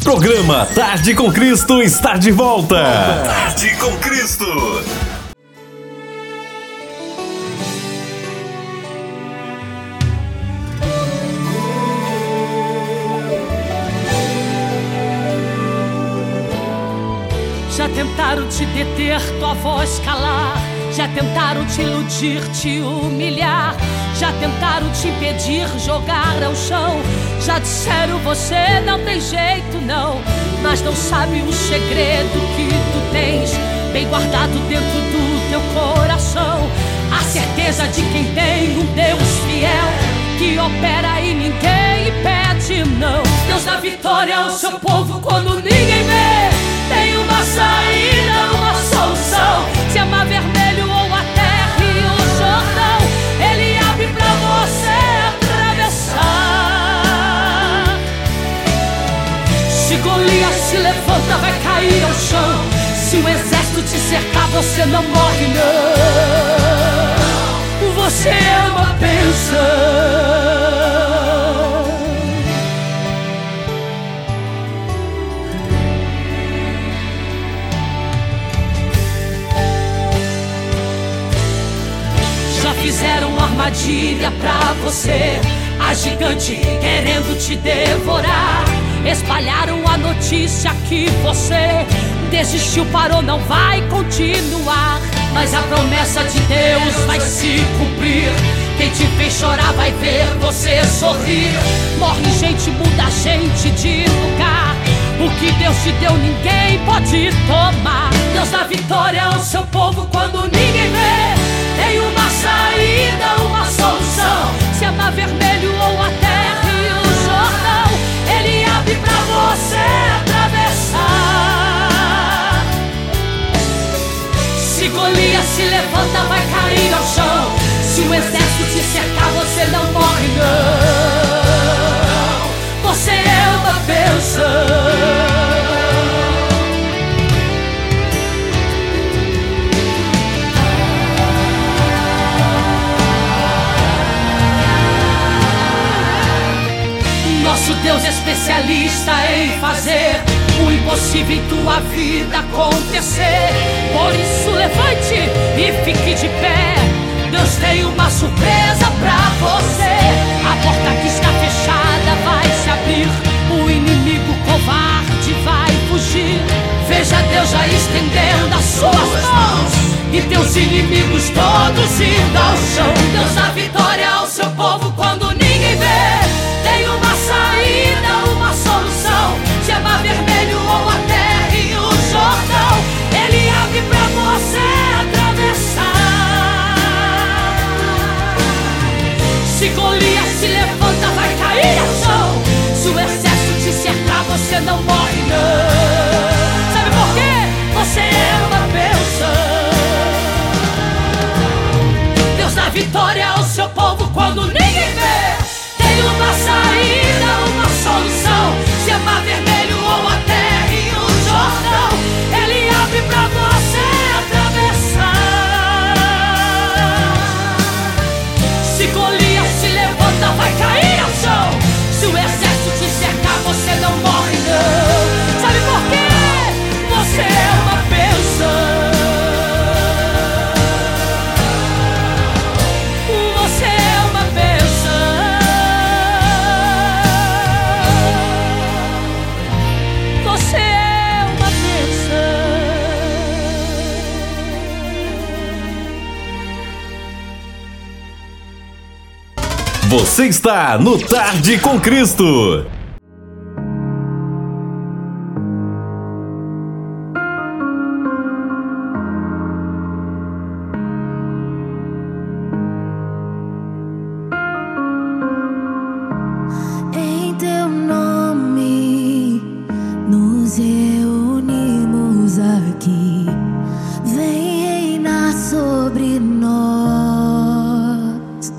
Programa Tarde com Cristo está de volta. Tarde com Cristo. Já tentaram te deter, tua voz calar. Já tentaram te iludir, te humilhar. Já tentaram te impedir, jogar ao chão. Já disseram você não tem jeito não. Mas não sabe o segredo que tu tens bem guardado dentro do teu coração. A certeza de quem tem um Deus fiel, que opera e ninguém impede não. Deus dá vitória ao seu povo quando ninguém vê. Tem uma saída, uma solução. Se amar vermelho ou a terra e o Jordão, Ele abre pra você atravessar. Se Golias se levanta, vai cair ao chão. Se o exército te cercar, você não morre não. Você é uma bênção. Fizeram uma armadilha pra você, a gigante querendo te devorar. Espalharam a notícia que você desistiu, parou, não vai continuar. Mas a promessa de Deus vai se cumprir. Quem te fez chorar vai ver você sorrir. Morre gente, muda gente de lugar. O que Deus te deu ninguém pode tomar. Deus dá vitória ao seu povo quando ninguém vê. Tem uma saída, uma solução. Se amar vermelho ou a terra e o Jordão, Ele abre pra você atravessar. Se Golias se levanta, vai cair ao chão. Se o exército te cercar, você não morre não. Você é uma bênção. Nosso Deus é especialista em fazer o impossível em tua vida acontecer. Por isso levante e fique de pé. Deus tem uma surpresa pra você. A porta que está fechada vai se abrir. O inimigo covarde vai fugir. Veja Deus já estendendo as suas mãos e teus inimigos todos indo ao chão. Deus dá vitória ao seu povo quando ninguém vê. Tem uma saída, uma solução. Se amar vermelho ou a terra e o Jordão, Ele abre pra você atravessar. Se Golias se levanta, vai cair ao chão. Se o exército te cercar, você não morre não. Sabe por quê? Você é uma bênção. Deus dá vitória ao seu povo quando ninguém vê. Tem uma saída, uma solução. Se amar vermelho ou a terra e o Jordão, Ele abre pra você atravessar. Se Golias se levanta, vai cair ao chão. Se o exército te cercar, você não morre não. Sabe por quê? Você é uma bênção. Você é uma bênção. Você é uma bênção. Você está no Tarde com Cristo. Em teu nome nos reunimos aqui. Vem reinar sobre nós.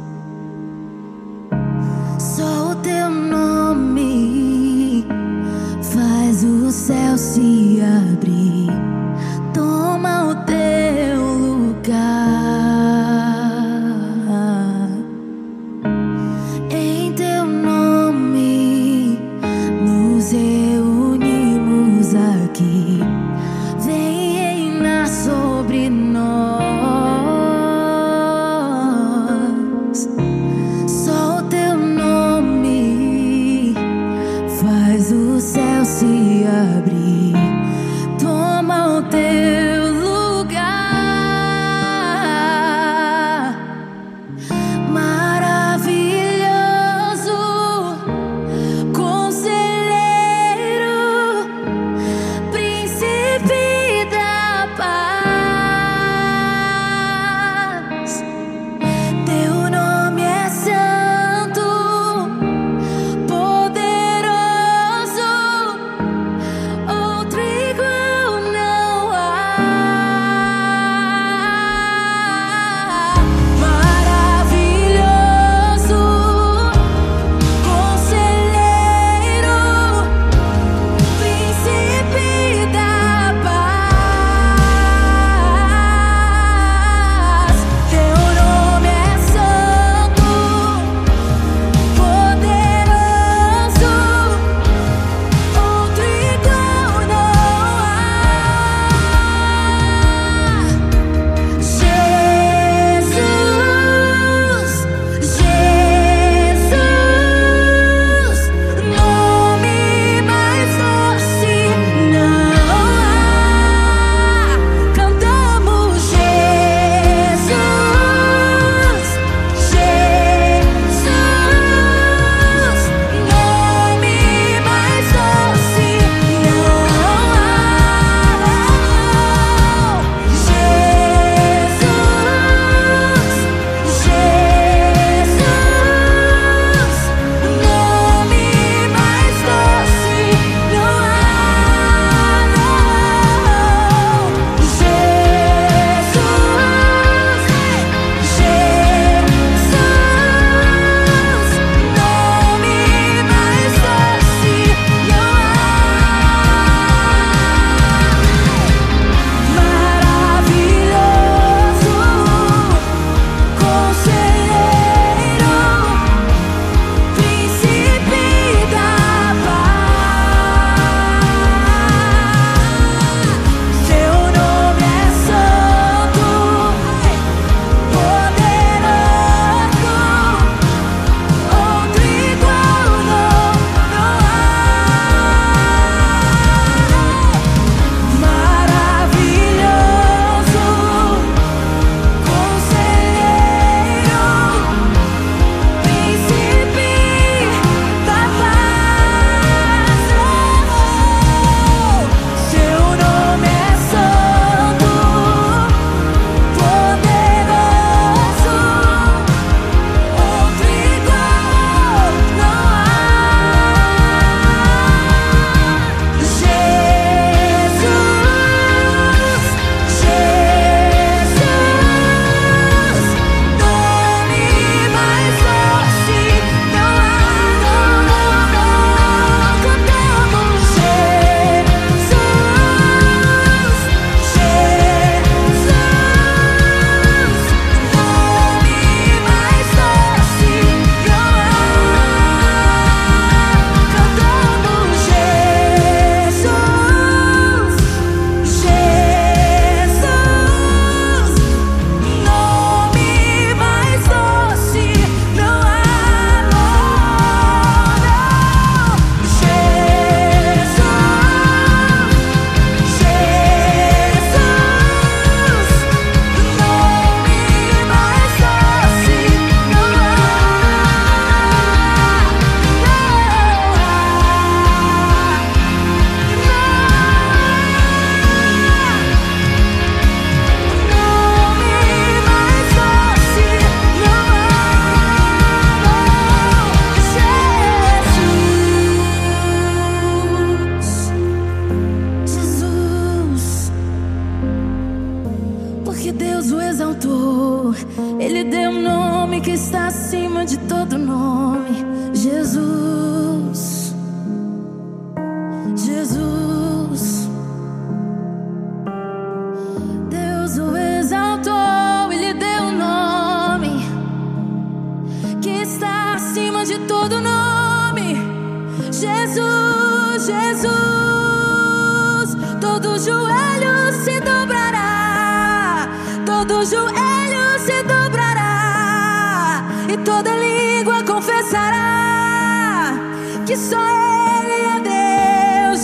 Só o teu nome faz o céu se abrir. Toma o teu lugar. Em teu nome nos reunimos. o céu se abrir, toma o teu lugar. Maravilhoso, conselheiro, príncipe da paz. Teu nome é santo, poderoso, outro igual não há. Maravilhoso, conselheiro, príncipe da paz. Teu nome é santo, poderoso, outro igual não há. Jesus, nome mais doce não há. Cantamos Jesus, nome mais doce não há. Porque Deus o exaltou, Ele deu um nome que está acima de todo nome. Jesus, Jesus. Deus o exaltou, Ele deu um nome que está acima de todo nome. Jesus, Jesus. Todo joelho se dobrará, todo joelho se dobrará, e toda língua confessará que só Ele é Deus.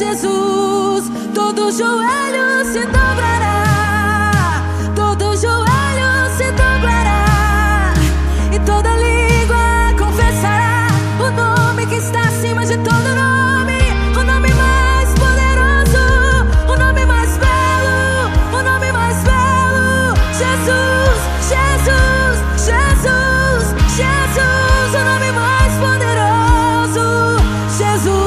Jesus, todo joelho se dobrará, todo joelho se dobrará, e toda língua confessará o nome que está acima de todo nome, o nome mais poderoso, o nome mais belo, o nome mais belo. Jesus, Jesus, Jesus, Jesus, o nome mais poderoso, Jesus.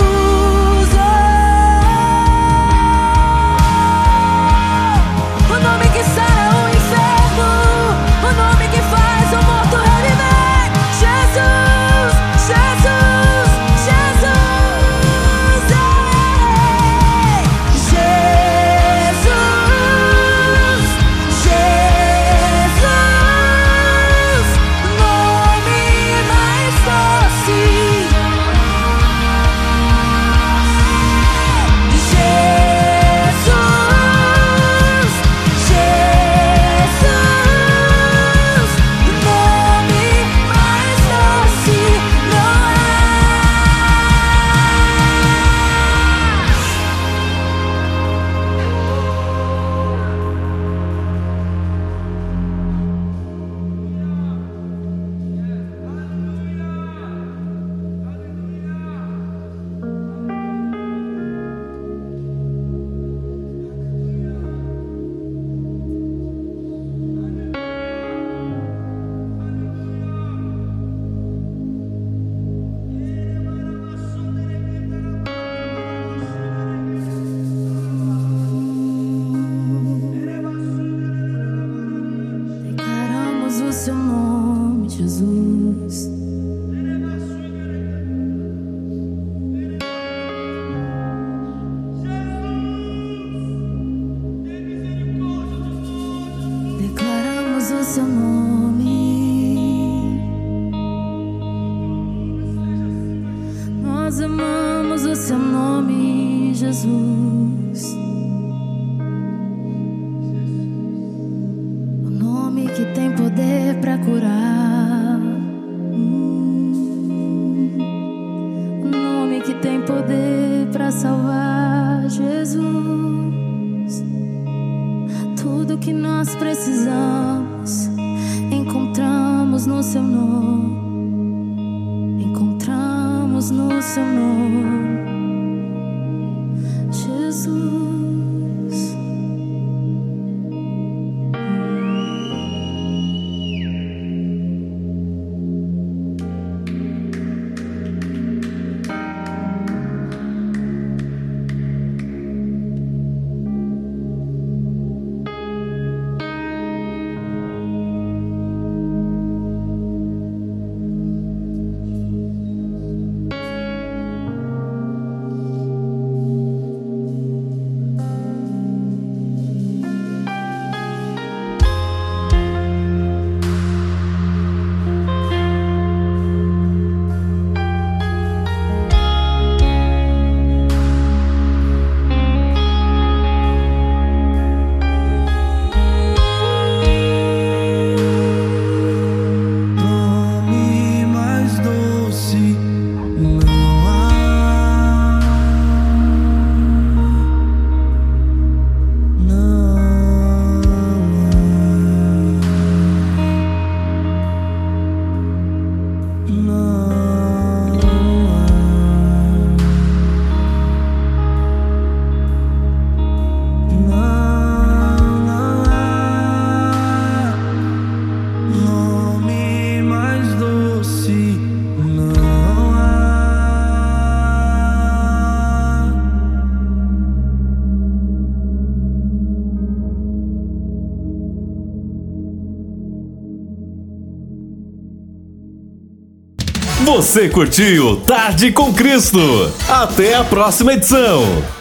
O nome que sara o inferno, o nome que faz o morto reviver. Jesus, Jesus, Jesus, Jesus, Jesus, nome mais doce. Jesus, Jesus, nome mais doce não há. Declaramos o seu nome, Jesus. Declaramos o seu nome. Nós amamos o seu nome, Jesus. O nome que tem poder pra curar. O nome que tem poder pra salvar, Jesus. Tudo que nós precisamos encontramos no seu nome. Encontramos no seu nome, Jesus. Nome mais doce não há. Não há. Nome mais doce não há. Você curtiu Tarde com Cristo? Até a próxima edição.